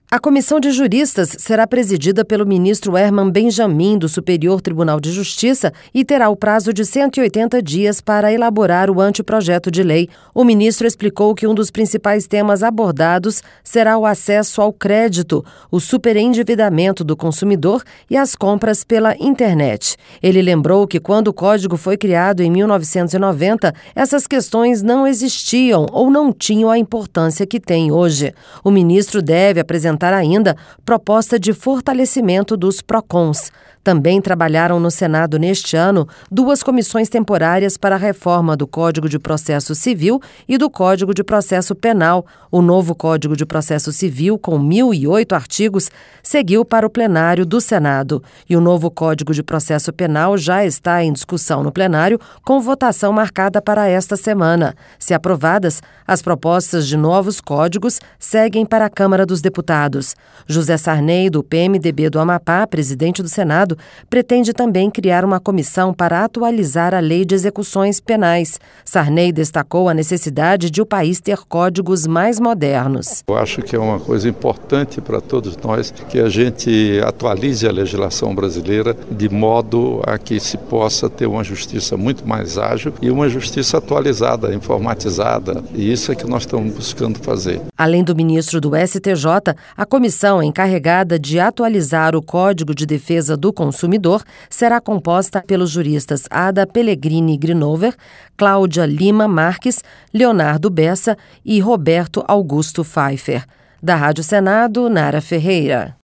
A comissão de juristas será presidida pelo ministro Herman Benjamin, do Superior Tribunal de Justiça, e terá o prazo de 180 dias para elaborar o anteprojeto de lei. O ministro explicou que um dos principais temas abordados será o acesso ao crédito, o superendividamento do consumidor e as compras pela internet. Ele lembrou que quando o Código foi criado em 1990, essas questões não existiam ou não tinham a importância que tem hoje. O ministro deve apresentar ainda proposta de fortalecimento dos PROCONs. Também trabalharam no Senado neste ano 2 comissões temporárias para a reforma do Código de Processo Civil e do Código de Processo Penal. O novo Código de Processo Civil, com 1.008 artigos, seguiu para o plenário do Senado. E o novo Código de Processo Penal já está em discussão no plenário, com votação marcada para esta semana. Se aprovadas, as propostas de novos códigos seguem para a Câmara dos Deputados. José Sarney, do PMDB do Amapá, presidente do Senado, pretende também criar uma comissão para atualizar a Lei de Execuções Penais. Sarney destacou a necessidade de o país ter códigos mais modernos. Eu acho que é uma coisa importante para todos nós que a gente atualize a legislação brasileira de modo a que se possa ter uma justiça muito mais ágil e uma justiça atualizada, informatizada. E isso é que nós estamos buscando fazer. Além do ministro do STJ, a comissão encarregada de atualizar o Código de Defesa do Consumidor será composta pelos juristas Ada Pellegrini Grinover, Cláudia Lima Marques, Leonardo Bessa e Roberto Augusto Pfeiffer. Da Rádio Senado, Nara Ferreira.